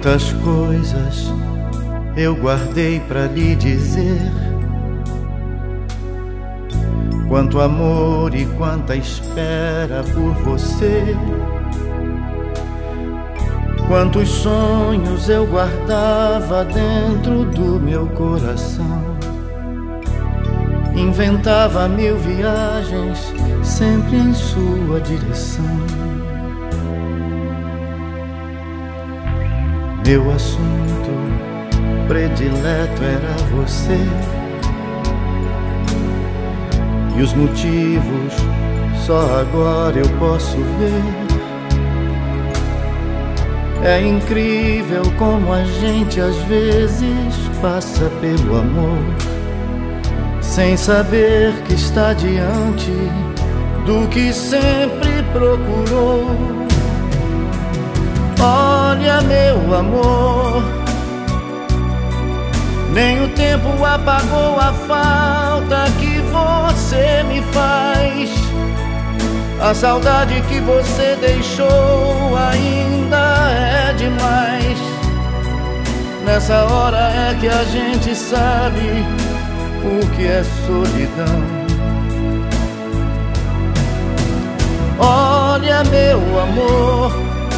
Quantas coisas eu guardei pra lhe dizer, quanto amor e quanta espera por você. Quantos sonhos eu guardava dentro do meu coração. Inventava 1000 viagens sempre em sua direção. Meu assunto predileto era você, e os motivos só agora eu posso ver. É incrível como a gente às vezes passa pelo amor sem saber que está diante do que sempre procurou. Olha, meu amor, nem o tempo apagou a falta que você me faz. A saudade que você deixou ainda é demais. Nessa hora é que a gente sabe o que é solidão. Olha, meu amor,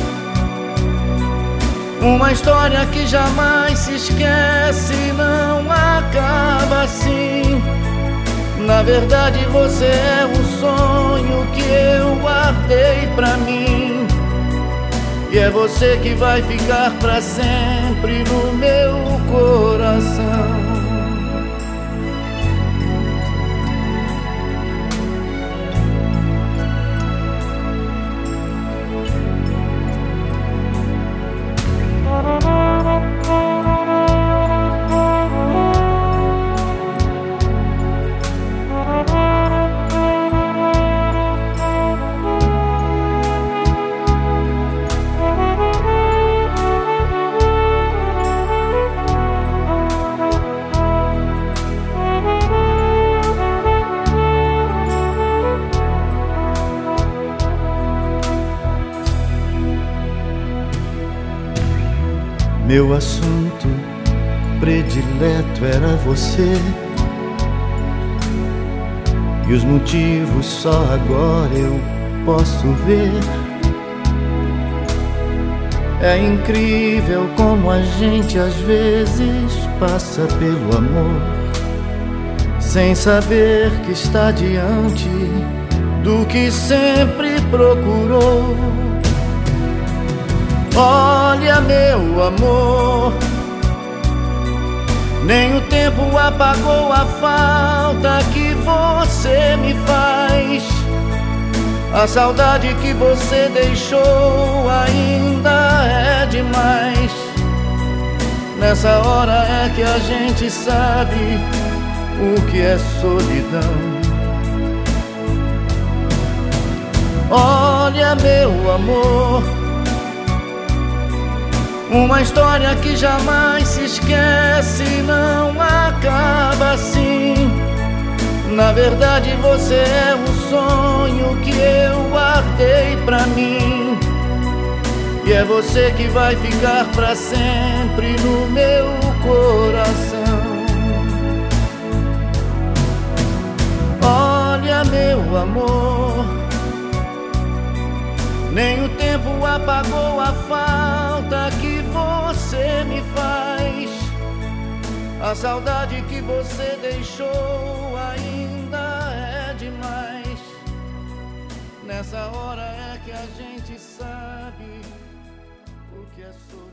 uma história que jamais se esquece, não acaba assim. Na verdade você é um sonho que eu guardei pra mim, e é você que vai ficar pra sempre no meu coração. Meu assunto predileto era você, e os motivos só agora eu posso ver. É incrível como a gente às vezes passa pelo amor sem saber que está diante do que sempre procurou. Olha, meu amor, nem o tempo apagou a falta que você me faz. A saudade que você deixou ainda é demais. Nessa hora é que a gente sabe o que é solidão. Olha, meu amor, uma história que jamais se esquece, não acaba assim. Na verdade você é um sonho que eu guardei pra mim, e é você que vai ficar pra sempre no meu coração. Olha, meu amor, nem o tempo apagou a falta que você me faz. A saudade que você deixou ainda é demais. Nessa hora é que a gente sabe o que é solidão.